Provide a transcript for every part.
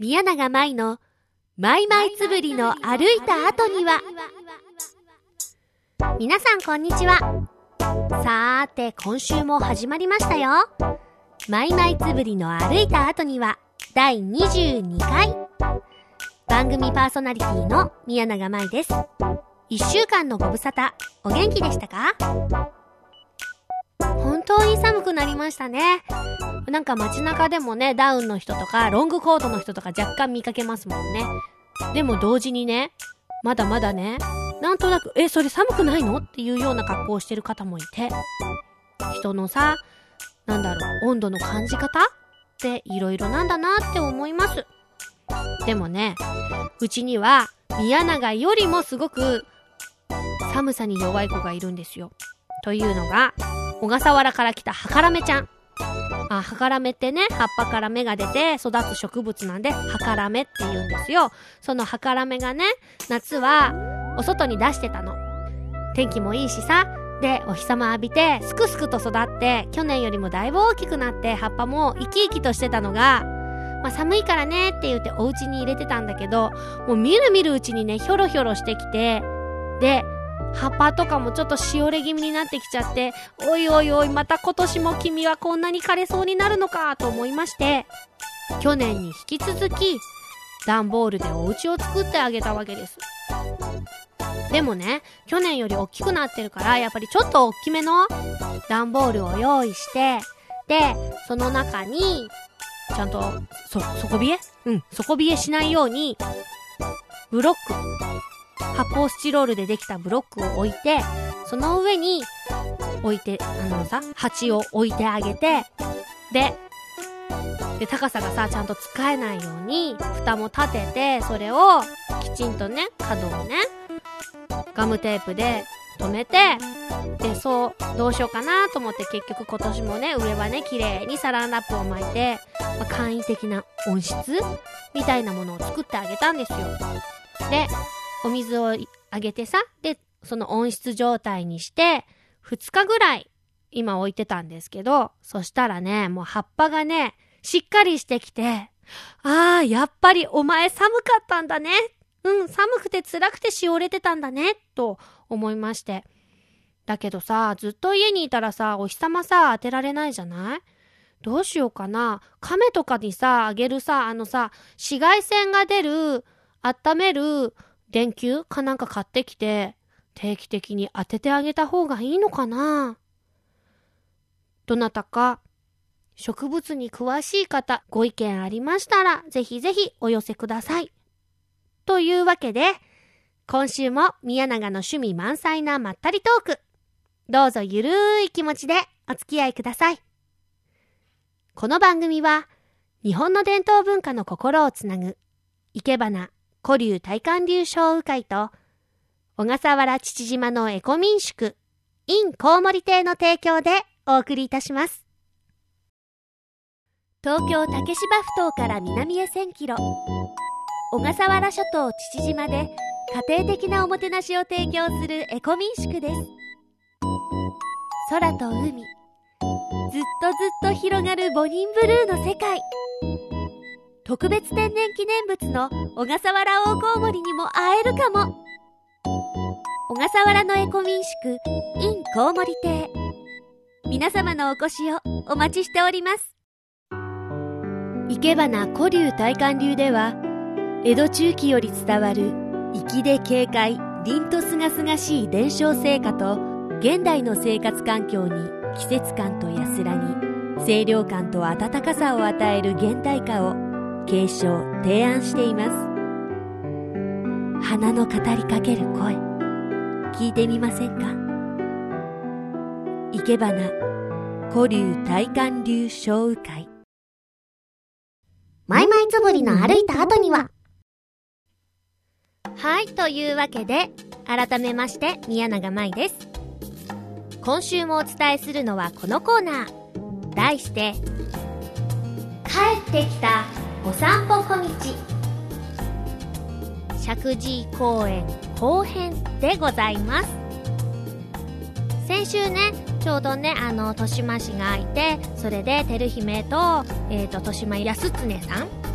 宮永舞のマイマイつぶりの歩いた後には。皆さんこんにちは。さーて今週も始まりましたよ。マイマイつぶりの歩いた後には第22回。番組パーソナリティの宮永舞です。1週間のご無沙汰お元気でしたか？本当に寒くなりましたね。なんか街中でもね、ダウンの人とかロングコートの人とか若干見かけますもんね。でも同時にね、まだまだね、なんとなくそれ寒くないのっていうような格好をしてる方もいて、人のさ、温度の感じ方っていろいろなんだなって思います。でもね、うちには宮永よりもすごく寒さに弱い子がいるんですよ。というのが小笠原から来たハカラメちゃん。ハカラメってね、葉っぱから芽が出て育つ植物なんでハカラメって言うんですよ。そのハカラメがね、夏はお外に出してたの。天気もいいしさ、でお日様浴びてすくすくと育って、去年よりもだいぶ大きくなって葉っぱも生き生きとしてたのが、寒いからねって言ってお家に入れてたんだけど、もうみるみるうちにね、ひょろひょろしてきて、で葉っぱとかもちょっとしおれ気味になってきちゃって、おいおいおい、また今年も君はこんなに枯れそうになるのかと思いまして、去年に引き続き段ボールでお家を作ってあげたわけです。でもね、去年より大きくなってるから、やっぱりちょっと大きめの段ボールを用意して、でその中にちゃんと底冷えしないようにブロック、発泡スチロールでできたブロックを置いて、その上に置いて、鉢を置いてあげて、で高さがさ、ちゃんと使えないように蓋も立てて、それをきちんとね、角をね、ガムテープで留めて、でどうしようかなと思って、結局今年もね、上はね、綺麗にサランラップを巻いて、簡易的な温室みたいなものを作ってあげたんですよ。でお水をあげてさ、でその温室状態にして2日ぐらい今置いてたんですけど、そしたらね、もう葉っぱがね、しっかりしてきて、やっぱりお前寒かったんだね、寒くて辛くてしおれてたんだねと思いまして。だけどさ、ずっと家にいたらさ、お日様さ当てられないじゃない？どうしようかな。亀とかにさあげるさ、紫外線が出る温める電球かなんか買ってきて、定期的に当ててあげた方がいいのかな。どなたか植物に詳しい方、ご意見ありましたらぜひぜひお寄せください。というわけで、今週も宮永の趣味満載なまったりトーク、どうぞゆるい気持ちでお付き合いください。この番組は日本の伝統文化の心をつなぐいけばな古流大観流小鵜飼と小笠原父島のエコ民宿 in コウモリ亭の提供でお送りいたします。東京竹芝埠頭から南へ1000キロ、小笠原諸島父島で家庭的なおもてなしを提供するエコ民宿です。空と海、ずっと広がるボニンブルーの世界。特別天然記念物の小笠原大コウモリにも会えるかも。小笠原のエコ民宿 in コウモリ亭、皆様のお越しをお待ちしております。いけばな古流大観流では、江戸中期より伝わる粋で軽快、凛とすがすがしい伝承成果と、現代の生活環境に季節感と安らぎ、清涼感と温かさを与える現代化を継承提案しています。花の語りかける声、聞いてみませんか？いけばな古流大観流小鵜飼。 マイマイつぶりの歩いた後には。 はい、というわけで改めまして宮永舞です。今週もお伝えするのはこのコーナー、題して帰ってきたお散歩小道、石神井公園後編でございます。先週ね、ちょうどね、豊島市がいて、それで照姫と、豊島康常さん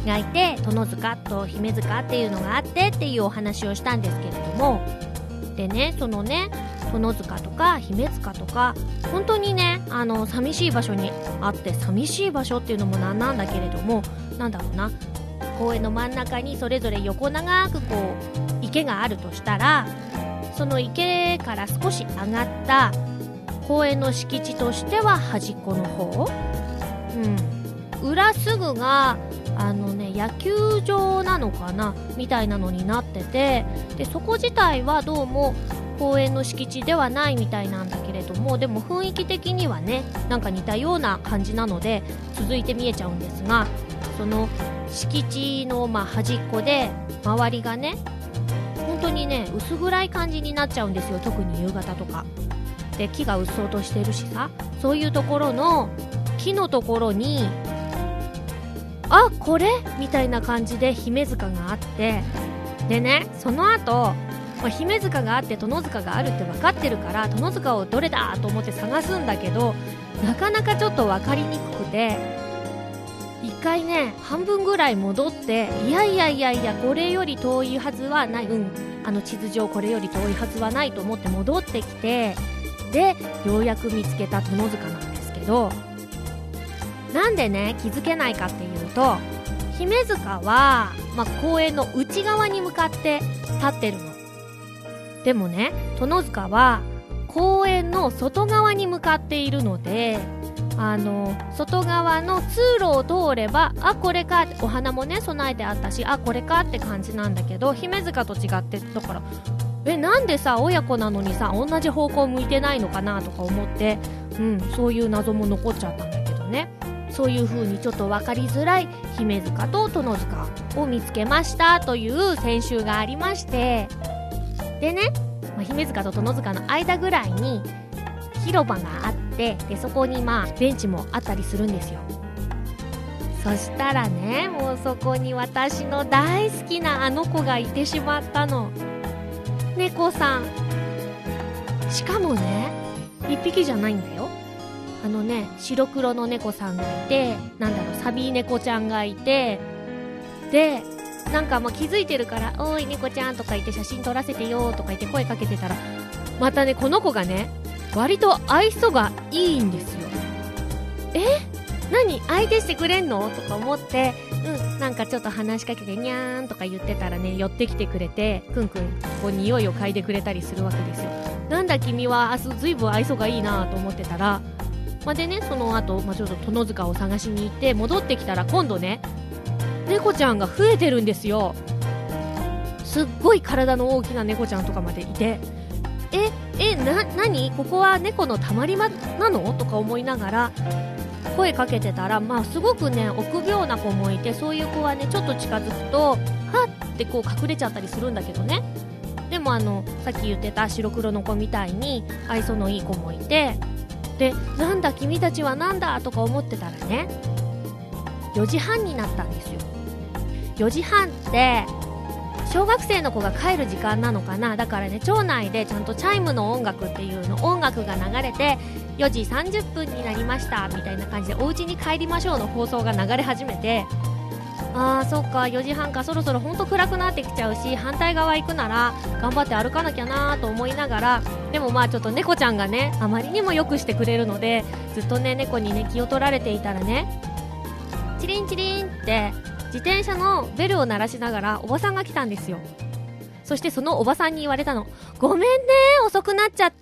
がいて、殿塚と姫塚っていうのがあってっていうお話をしたんですけれども、でね、そのね、殿塚とか姫塚とか本当にね、寂しい場所にあって、寂しい場所っていうのもなんだけれども、なんだろうな、公園の真ん中にそれぞれ横長くこう池があるとしたら、その池から少し上がった公園の敷地としては端っこの方、裏すぐが野球場なのかなみたいなのになってて、でそこ自体はどうも公園の敷地ではないみたいなんだけれども、でも雰囲気的にはね、なんか似たような感じなので続いて見えちゃうんですが、その敷地の端っこで周りがね、本当にね薄暗い感じになっちゃうんですよ。特に夕方とかで木がうっそうとしてるしさ、そういうところの木のところに、あ、これみたいな感じで姫塚があって、でね、その後、姫塚があって殿塚があるって分かってるから、殿塚をどれだと思って探すんだけど、なかなかちょっと分かりにくくて、一回ね半分ぐらい戻って、いやこれより遠いはずはない、地図上これより遠いはずはないと思って戻ってきて、でようやく見つけた殿塚なんですけど、なんでね気づけないかっていうと、姫塚は、公園の内側に向かって立ってるの。でもね、殿塚は公園の外側に向かっているので、外側の通路を通れば、あ、これか、お花もね備えてあったし、あ、これかって感じなんだけど、姫塚と違って、だからなんでさ親子なのにさ同じ方向向いてないのかなとか思って、そういう謎も残っちゃったんだけどね。そういう風にちょっと分かりづらい姫塚と殿塚を見つけましたという先週がありまして、でね、姫塚と殿塚の間ぐらいに広場があって、でそこにベンチもあったりするんですよ。そしたらね、もうそこに私の大好きなあの子がいてしまったの。猫さん。しかもね、一匹じゃないんだよ。白黒の猫さんがいて、サビー猫ちゃんがいて、でなんか気づいてるから、おい猫ちゃんとか言って写真撮らせてよとか言って声かけてたら、またねこの子がね割と愛想がいいんですよ。何相手してくれんのとか思って、なんかちょっと話しかけてにゃーんとか言ってたらね、寄ってきてくれて、くんくんこう匂いを嗅いでくれたりするわけですよ。なんだ君はずいぶん愛想がいいなと思ってたら、でね、その後、ちょっと殿塚を探しに行って戻ってきたら、今度ね猫ちゃんが増えてるんですよ。すっごい体の大きな猫ちゃんとかまでいて、何ここは猫のたまり場なのとか思いながら声かけてたら、すごくね臆病な子もいて、そういう子はねちょっと近づくとはってこう隠れちゃったりするんだけどね。でもさっき言ってた白黒の子みたいに愛想のいい子もいて、でなんだ君たちはなんだとか思ってたらね、4時半になったんですよ。4時半って小学生の子が帰る時間なのかな。だからね、町内でちゃんとチャイムの音楽っていうの、音楽が流れて4時30分になりましたみたいな感じで、お家に帰りましょうの放送が流れ始めて、そっか4時半か、そろそろほんと暗くなってきちゃうし、反対側行くなら頑張って歩かなきゃなと思いながら、でもちょっと猫ちゃんがねあまりにもよくしてくれるので、ずっとね猫にね気を取られていたらね、チリンチリンって自転車のベルを鳴らしながらおばさんが来たんですよ。そしてそのおばさんに言われたの。ごめんね遅くなっちゃって。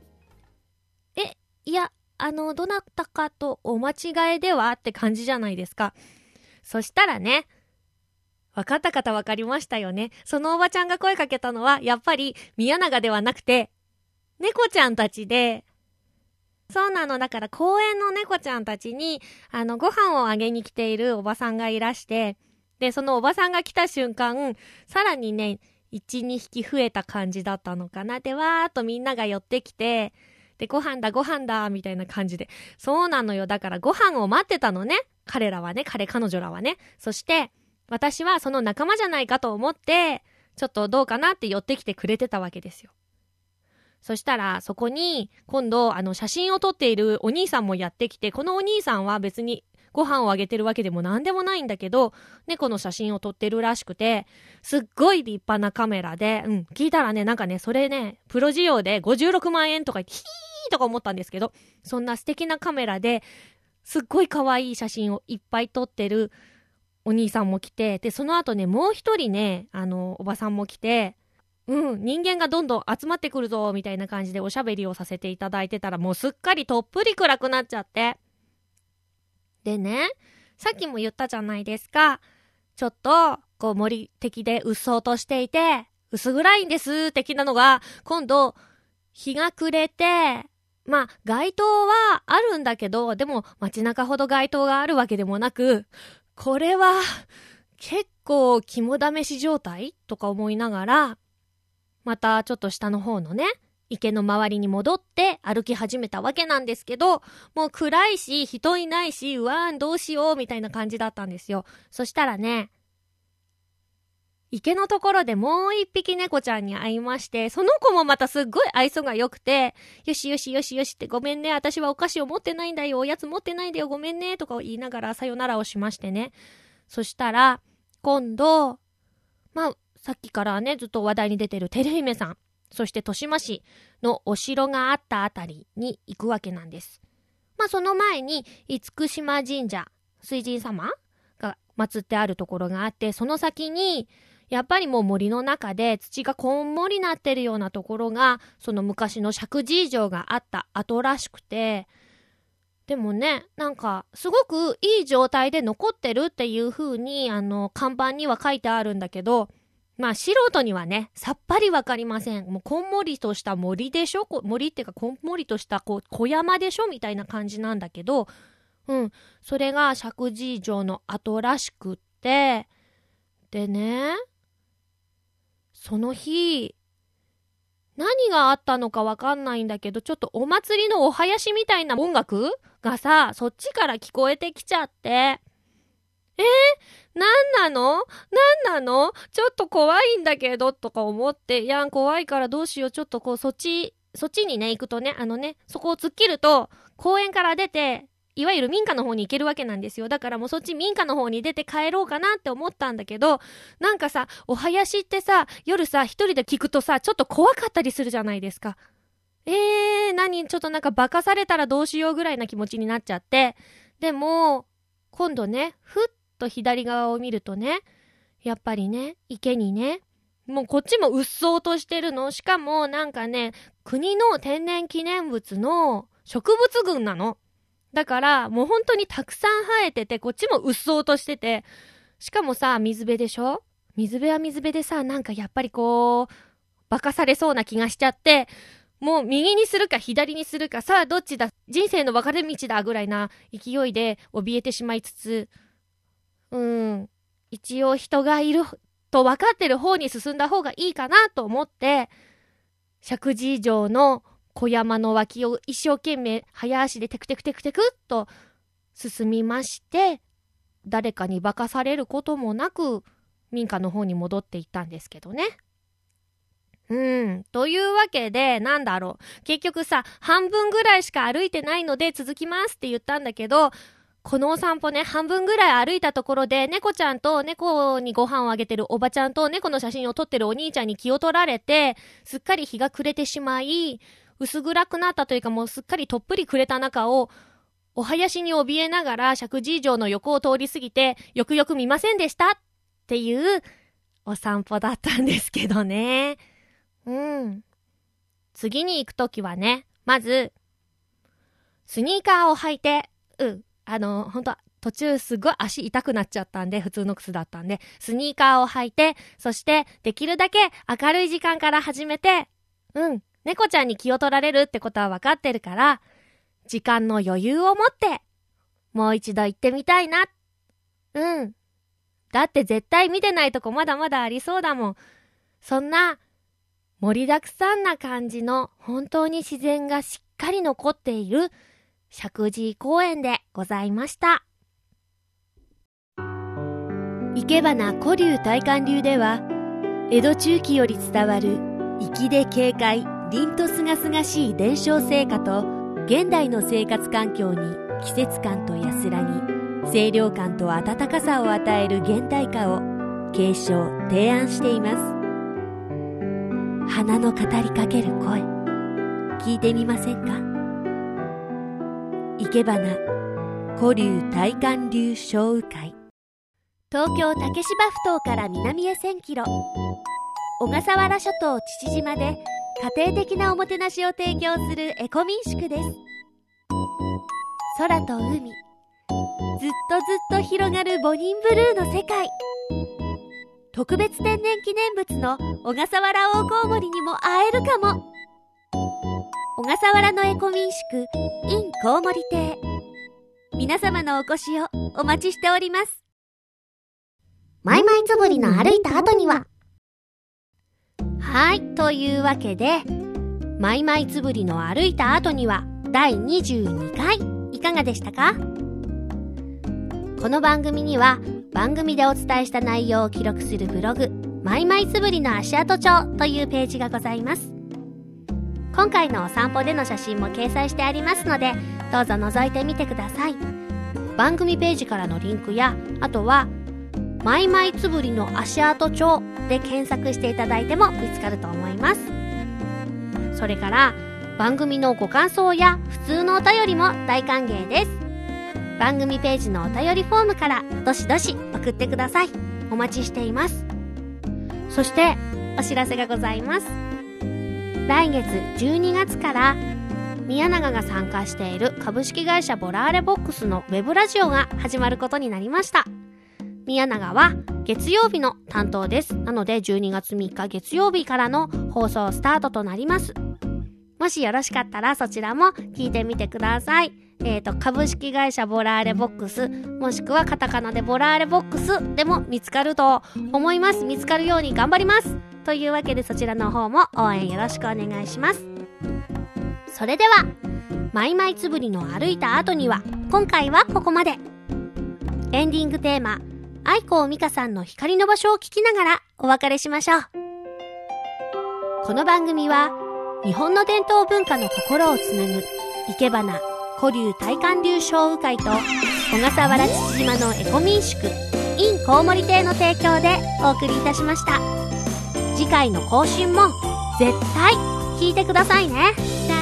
いやどなたかとお間違えではって感じじゃないですか。そしたらね、分かった方分かりましたよね。そのおばちゃんが声かけたのはやっぱり宮永ではなくて猫ちゃんたちで、そうなの。だから公園の猫ちゃんたちにご飯をあげに来ているおばさんがいらして、でそのおばさんが来た瞬間、さらにね 1,2 匹増えた感じだったのかな。でわーっとみんなが寄ってきて、でご飯だみたいな感じで、そうなのよ。だからご飯を待ってたのね、彼女らはね。そして私はその仲間じゃないかと思って、ちょっとどうかなって寄ってきてくれてたわけですよ。そしたらそこに今度写真を撮っているお兄さんもやってきて、このお兄さんは別にご飯をあげてるわけでもなんでもないんだけど、猫の写真を撮ってるらしくて、すっごい立派なカメラで、聞いたらね、なんかね、それね、プロ仕様で56万円とか言って、ヒーとか思ったんですけど、そんな素敵なカメラですっごい可愛い写真をいっぱい撮ってるお兄さんも来て、で、その後ね、もう一人ね、おばさんも来て、人間がどんどん集まってくるぞみたいな感じでおしゃべりをさせていただいてたら、もうすっかりとっぷり暗くなっちゃって。でね、さっきも言ったじゃないですか。ちょっとこう森的でうっそうとしていて薄暗いんです的なのが、今度日が暮れて、まあ街灯はあるんだけど、でも街中ほど街灯があるわけでもなく、これは結構肝試し状態とか思いながら、またちょっと下の方のね、池の周りに戻って歩き始めたわけなんですけど、もう暗いし人いないし、どうしようみたいな感じだったんですよ。そしたらね、池のところでもう一匹猫ちゃんに会いまして、その子もまたすっごい愛想が良くて、よしよしよしよしって、ごめんね、私はお菓子を持ってないんだよ、おやつ持ってないんだよ、ごめんねとかを言いながらさよならをしましてね。そしたら今度、さっきからねずっと話題に出てる照姫さん、そして豊島市のお城があったあたりに行くわけなんです。その前に厳島神社、水神様が祀ってあるところがあって、その先にやっぱりもう森の中で土がこんもりなってるようなところが、その昔の石神井城があった跡らしくて、でもね、なんかすごくいい状態で残ってるっていう風に看板には書いてあるんだけど、素人にはねさっぱりわかりません。もうこんもりとした森でしょ、森っていうかこんもりとした小山でしょみたいな感じなんだけど、それが石神井城の跡らしくって、でね、その日何があったのかわかんないんだけど、ちょっとお祭りのお囃子みたいな音楽がさ、そっちから聞こえてきちゃって、なんなのちょっと怖いんだけどとか思って、いや怖いからどうしよう、ちょっとそっちにね行くとね、そこを突っ切ると公園から出て、いわゆる民家の方に行けるわけなんですよ。だからもうそっち民家の方に出て帰ろうかなって思ったんだけど、なんかさ、お囃子ってさ、夜さ一人で聞くとさ、ちょっと怖かったりするじゃないですか。ちょっとなんか化かされたらどうしようぐらいな気持ちになっちゃって。でも今度ね、ふっと左側を見るとね、やっぱりね、池にね、もうこっちもうっそうとしてるの。しかもなんかね、国の天然記念物の植物群なの。だからもう本当にたくさん生えてて、こっちもうっそうとしてて、しかもさ、水辺でしょ。水辺は水辺でさ、なんかやっぱり化かされそうな気がしちゃって、もう右にするか左にするか、さあどっちだ、人生の分かれ道だぐらいな勢いで怯えてしまいつつ、一応人がいると分かってる方に進んだ方がいいかなと思って、石神井城の小山の脇を一生懸命早足でテクテクテクテクっと進みまして、誰かに化かされることもなく民家の方に戻っていったんですけどね。というわけで、結局さ、半分ぐらいしか歩いてないので続きますって言ったんだけど、このお散歩ね、半分ぐらい歩いたところで、猫ちゃんと猫にご飯をあげてるおばちゃんと猫の写真を撮ってるお兄ちゃんに気を取られて、すっかり日が暮れてしまい、薄暗くなったというか、もうすっかりとっぷり暮れた中をお囃子に怯えながら石神井城の横を通り過ぎて、よくよく見ませんでしたっていうお散歩だったんですけどね。次に行くときはね、まずスニーカーを履いて、本当途中すごい足痛くなっちゃったんで、普通の靴だったんで、スニーカーを履いて、そしてできるだけ明るい時間から始めて、猫ちゃんに気を取られるってことは分かってるから、時間の余裕を持ってもう一度行ってみたいな。だって絶対見てないとこまだまだありそうだもん。そんな盛りだくさんな感じの本当に自然がしっかり残っている石神井公園でございました。生け花古流大観流では、江戸中期より伝わる粋で軽快、凛とすがすがしい伝承生花と現代の生活環境に季節感と安らぎ、 清涼感と温かさを与える現代歌を継承・提案しています。花の語りかける声、聞いてみませんか？いけばな古流大寒流小雨会。東京竹芝ふ頭から南へ1000キロ、小笠原諸島父島で家庭的なおもてなしを提供するエコ民宿です。空と海、ずっと広がるボニンブルーの世界。特別天然記念物の小笠原大コウモリにも会えるかも。小笠原のエコ民宿 in コウモリ亭、皆様のお越しをお待ちしております。 マイマイつぶりの歩いた後には、 はい、というわけでマイマイつぶりの歩いた後には第22回いかがでしたか？この番組には番組でお伝えした内容を記録するブログマイマイつぶりの足跡帳というページがございます。今回のお散歩での写真も掲載してありますので、どうぞ覗いてみてください。番組ページからのリンクや、あとはマイマイつぶりの足跡帳で検索していただいても見つかると思います。それから番組のご感想や普通のお便りも大歓迎です。番組ページのお便りフォームからどしどし送ってください。お待ちしています。そしてお知らせがございます。来月12月から宮永が参加している株式会社ボラーレボックスのウェブラジオが始まることになりました。宮永は月曜日の担当です。なので12月3日月曜日からの放送スタートとなります。もしよろしかったらそちらも聞いてみてください。株式会社ボラーレボックス、もしくはカタカナでボラーレボックスでも見つかると思います。見つかるように頑張ります。というわけでそちらの方も応援よろしくお願いします。それではマイマイつぶりの歩いた後には、今回はここまで。エンディングテーマ、愛子美香さんの光の場所を聞きながらお別れしましょう。この番組は日本の伝統文化の心をつなぐいけばな古流大寒流小雨会と小笠原父島のエコ民宿 in コウモリ亭の提供でお送りいたしました。次回の更新も絶対聞いてくださいね。じゃ